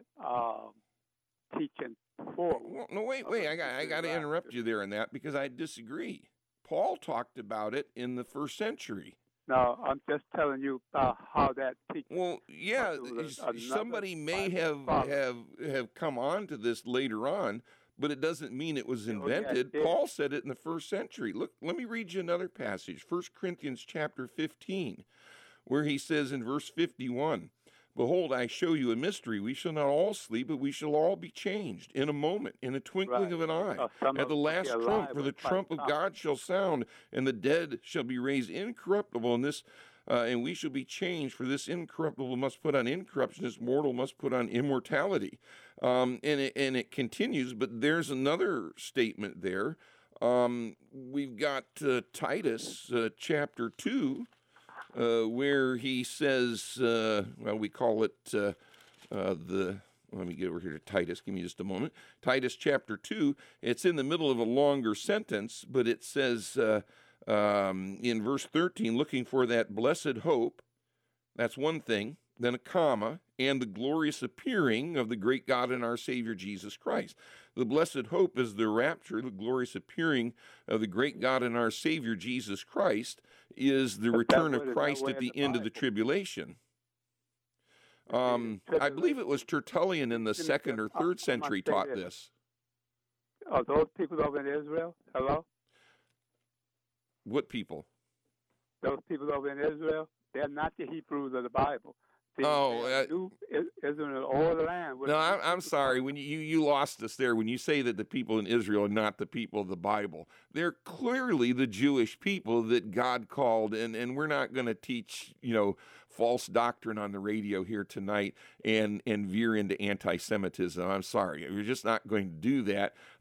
teaching forward. Well, no, wait. I got to interrupt you there on that because I disagree. Paul talked about it in the first century. No, I'm just telling you about how that teaching. Well, yeah, somebody may have come on to this later on, but it doesn't mean it was invented. Oh, yeah, Paul said it in the first century. Look, let me read you another passage, 1 Corinthians chapter 15, where he says in verse 51, "Behold, I show you a mystery. We shall not all sleep, but we shall all be changed in a moment, in a twinkling of an eye. At the last trump, for the trump of God shall sound, and the dead shall be raised incorruptible, and we shall be changed. For this incorruptible must put on incorruption, this mortal must put on immortality." And it continues, but there's another statement there. We've got Titus chapter 2. Where he says, we call it let me get over here to Titus. Give me just a moment. Titus chapter 2, it's in the middle of a longer sentence, but it says in verse 13, looking for that blessed hope, that's one thing, then a comma, and the glorious appearing of the great God and our Savior Jesus Christ. The blessed hope is the rapture. The glorious appearing of the great God and our Savior Jesus Christ is the return of Christ at the end of the tribulation. I believe it was Tertullian in the 2nd or 3rd century taught this. Are those people over in Israel? Hello? What people? Those people over in Israel, they're not the Hebrews of the Bible. No, I'm sorry. When you lost us there, when you say that the people in Israel are not the people of the Bible, they're clearly the Jewish people that God called, and we're not going to teach, false doctrine on the radio here tonight and veer into anti-Semitism. I'm sorry. We're just not going to do that.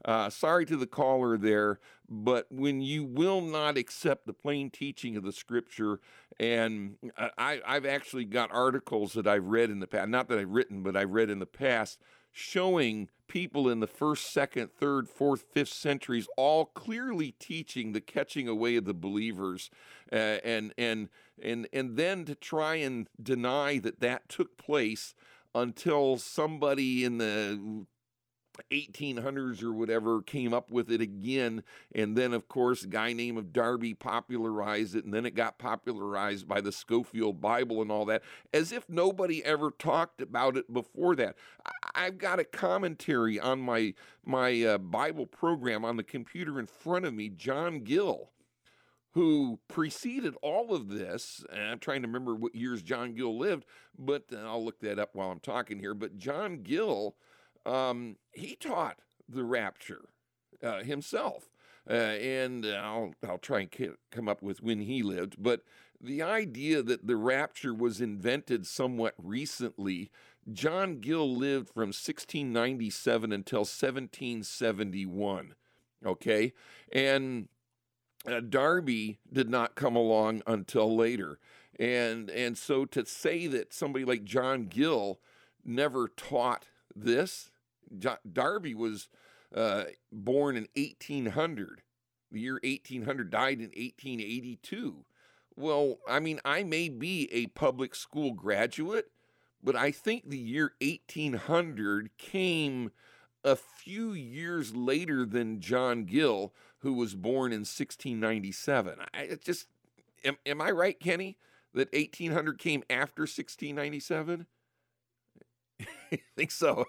Sorry to the caller there, but when you will not accept the plain teaching of the Scripture, and I've actually got articles that I've read in the past, not that I've written, but I've read in the past, showing people in the 1st, 2nd, 3rd, 4th, 5th centuries all clearly teaching the catching away of the believers, and then to try and deny that took place until somebody in the 1800s or whatever came up with it again, and then of course a guy named Darby popularized it, and then it got popularized by the Scofield Bible and all that, as if nobody ever talked about it before that. I've got a commentary on my Bible program on the computer in front of me, John Gill, who preceded all of this, and I'm trying to remember what years John Gill lived, but I'll look that up while I'm talking here, but John Gill, he taught the rapture himself, and I'll try and come up with when he lived. But the idea that the rapture was invented somewhat recently, John Gill lived from 1697 until 1771. Okay, and Darby did not come along until later, and so to say that somebody like John Gill never taught this. Darby was born in 1800. The year 1800, died in 1882. Well, I mean, I may be a public school graduate, but I think the year 1800 came a few years later than John Gill, who was born in 1697. Am I right, Kenny, that 1800 came after 1697? I think so.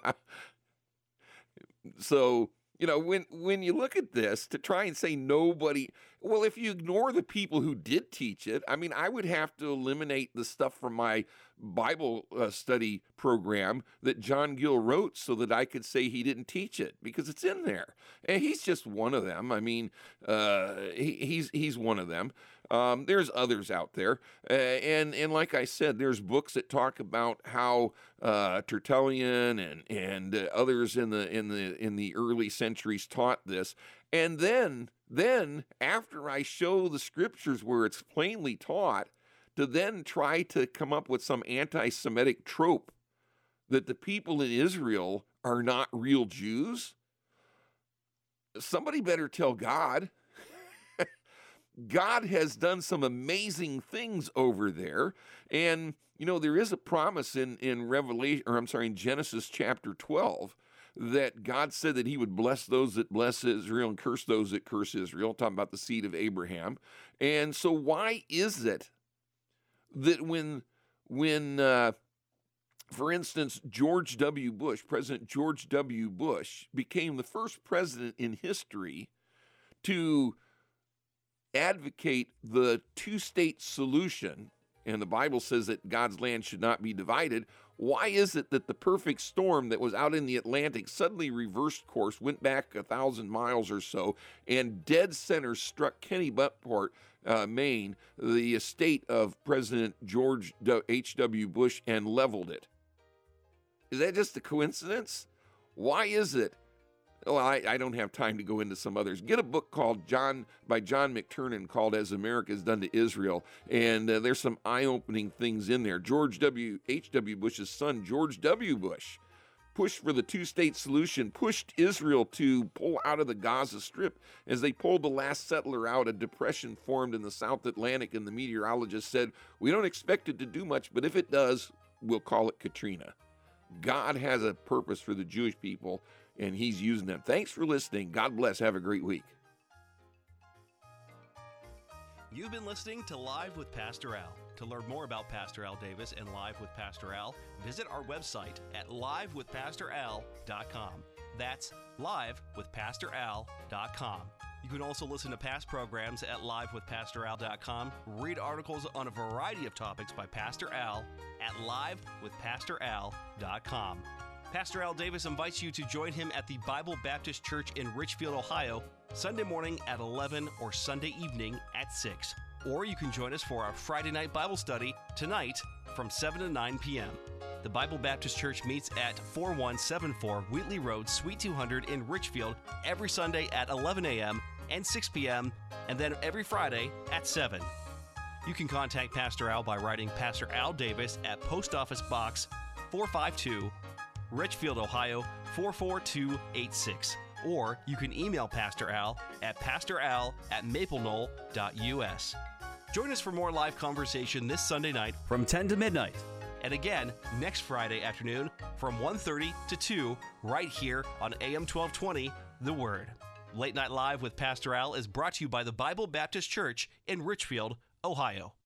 So, you know, when you look at this, to try and say nobody, well, if you ignore the people who did teach it, I mean, I would have to eliminate the stuff from my Bible study program that John Gill wrote so that I could say he didn't teach it, because it's in there. And he's just one of them. I mean, he's one of them. There's others out there, and like I said, there's books that talk about how Tertullian and others in the early centuries taught this. And then after I show the Scriptures where it's plainly taught, to then try to come up with some anti-Semitic trope that the people in Israel are not real Jews, somebody better tell God. God has done some amazing things over there. And, you know, there is a promise in Genesis chapter 12, that God said that he would bless those that bless Israel and curse those that curse Israel, talking about the seed of Abraham. And so why is it that when for instance, President George W. Bush became the first president in history to advocate the two-state solution, and the Bible says that God's land should not be divided, why is it that the perfect storm that was out in the Atlantic suddenly reversed course, went back 1,000 miles or so, and dead center struck Kennebunkport, Maine, the estate of President George H.W. Bush, and leveled it? Is that just a coincidence? Why is it? Well, I don't have time to go into some others. Get a book by John McTernan called As America Has Done to Israel, and there's some eye-opening things in there. George H.W. Bush's son, George W. Bush, pushed for the two-state solution, pushed Israel to pull out of the Gaza Strip. As they pulled the last settler out, a depression formed in the South Atlantic, and the meteorologist said, we don't expect it to do much, but if it does, we'll call it Katrina. God has a purpose for the Jewish people, and he's using them. Thanks for listening. God bless. Have a great week. You've been listening to Live with Pastor Al. To learn more about Pastor Al Davis and Live with Pastor Al, visit our website at livewithpastoral.com. That's livewithpastoral.com. You can also listen to past programs at livewithpastoral.com, read articles on a variety of topics by Pastor Al at livewithpastoral.com. Pastor Al Davis invites you to join him at the Bible Baptist Church in Richfield, Ohio, Sunday morning at 11 or Sunday evening at 6. or you can join us for our Friday night Bible study tonight from 7 to 9 p.m. The Bible Baptist Church meets at 4174 Wheatley Road, Suite 200 in Richfield every Sunday at 11 a.m. and 6 p.m., and then every Friday at 7. You can contact Pastor Al by writing Pastor Al Davis at Post Office Box 452, Richfield, Ohio 44286. Or you can email Pastor Al at pastoral@maplenole.us. Join us for more live conversation this Sunday night from 10 to midnight. And again, next Friday afternoon from 1:30 to 2, right here on AM 1220, The Word. Late Night Live with Pastor Al is brought to you by the Bible Baptist Church in Richfield, Ohio.